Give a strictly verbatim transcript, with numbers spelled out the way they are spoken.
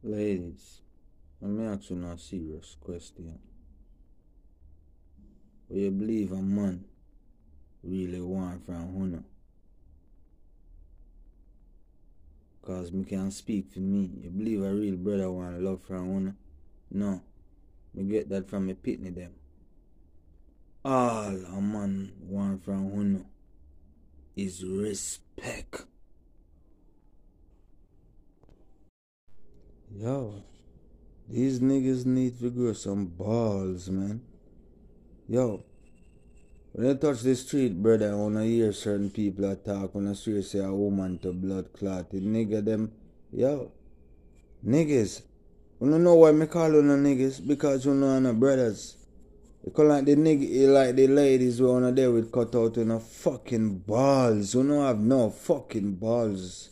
Ladies, let me ask you a serious question. What you believe a man really want from Huna? Cause me can speak for me. You believe a real brother want love from Huna? No. Me get that from me pitney them. All a man want from Huna is respect. Yo, these niggas need to grow some balls, man. Yo, when you touch the street, brother, I wanna hear certain people that talk on the street say a woman to blood clotted. Nigga them, yo, niggas. You don't know why me call you no niggas? Because you know no brothers. You call like the nigga, you like the ladies who are there with cut out in no fucking balls. You don't have no fucking balls.